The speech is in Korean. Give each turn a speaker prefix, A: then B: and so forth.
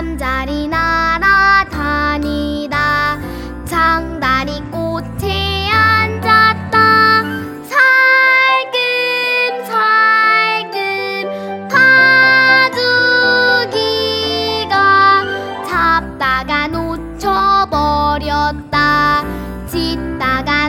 A: 잠자리 날아다니다 장다리 꽃에 앉았다. 살금살금 바둑이가 잡다가 놓쳐버렸다. 짖다가